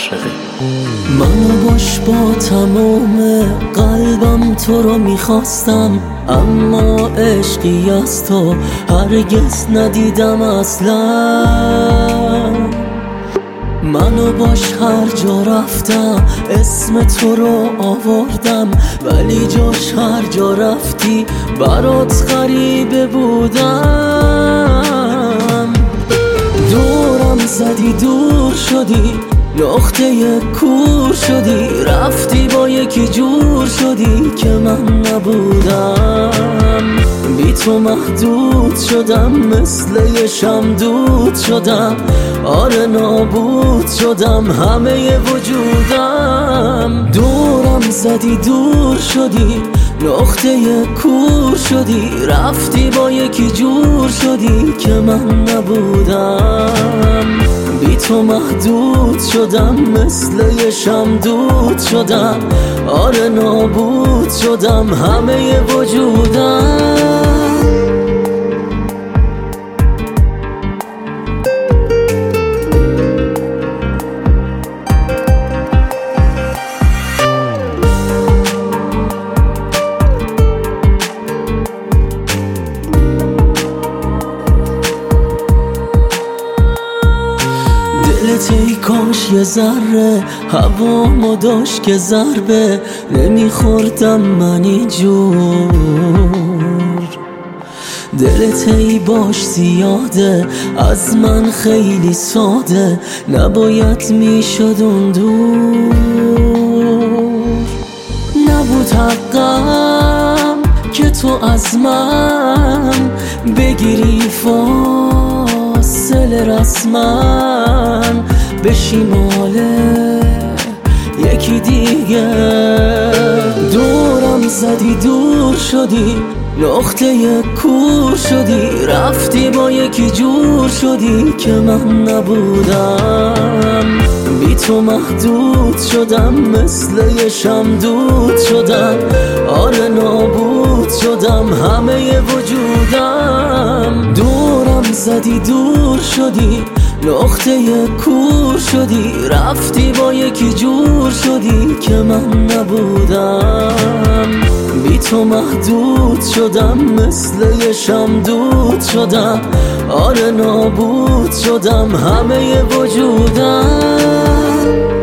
عاشقی. منو باش با تمام قلبم تو رو میخواستم، اما عشقی از تو هرگز ندیدم اصلا. منو باش هر جا رفتم اسم تو رو آوردم، ولی جاش هر جا رفتی برات غریبه بودم. دورم زدی دور شدی، نقطه کور شدی، رفتی با یکی جور شدی که من نبودم. بی تو محدود شدم، مثل یه شمدود شدم، آره نابود شدم همه وجودم. دورم زدی دور شدی، نقطه کور شدی، رفتی با یکی جور شدی که من نبودم. بی تو محدود شدم، مثل یه شمدود شدم، آره نابود شدم همه وجودم. دلت ای کاش یه ذره هوامو داشت که ضربه نمیخوردم من اینجور. دلت ای باش زیاده، از من خیلی ساده، نباید میشد اون دور. نبود حقم که تو از من بگیری فاصله رسما، بشی مال یکی دیگه. دورم زدی دور شدی، نقطه کور شدی، رفتی با یکی جور شدی که من نبودم. بی تو محدود شدم، مثل یه شمدود شدم، آره نابود شدم همه وجودم. دورم زدی دور شدی، نقطه کور شدی، رفتی با یکی جور شدی که من نبودم. بی تو محدود شدم، مثل یه شمدود شدم، آره نابود شدم همه وجودم.